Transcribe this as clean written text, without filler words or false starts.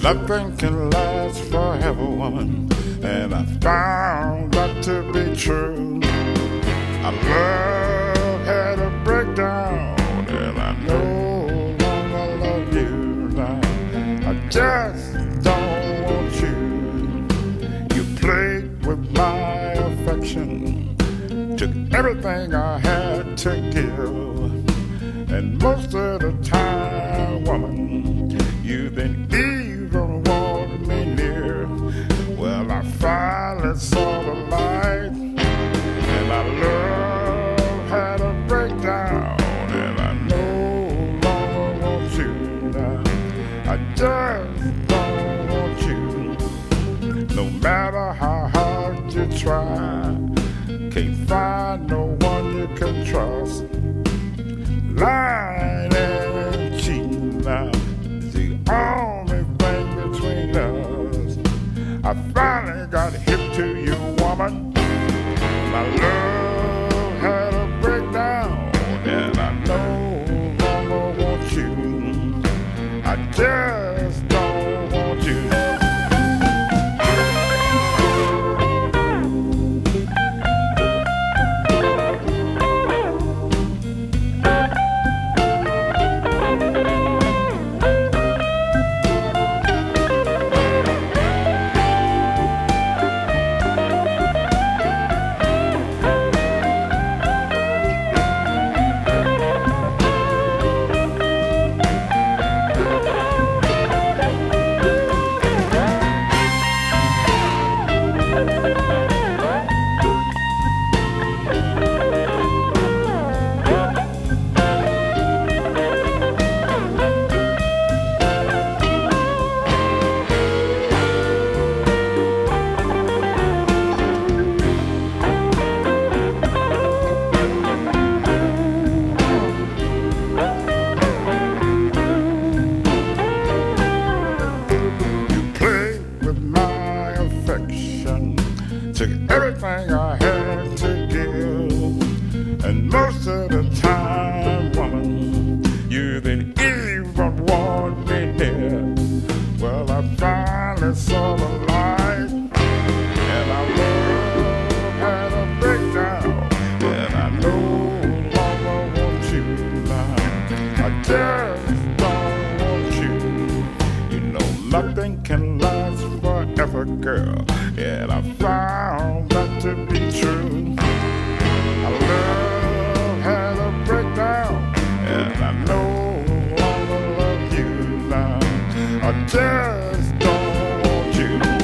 Nothing can last forever, woman, and I found that to be true. Our love had a breakdown, and I no longer love you now. I just don't want you. You played with my affection, took everything I had to give, and most of the time, woman, you didn't even want me near. Well, I finally saw the light, and our love had a breakdown, and I no longer want you now. I just don't want you. No matter how hard you try, can't find no one you can trust. Lying and cheating now is the only thing between us. I finally got hip to you, woman. My love had a breakdown, and I no longer want you. I just don't want you. Took everything I had to give, and most of the time, woman, you didn't even want me near. Well, I finally saw the light, and our love had a breakdown, and I no longer want you now. I just don't want you. You know nothing can last forever, girl, and I found that to be true. Our love had a breakdown, and I no longer love you now. I just don't want you.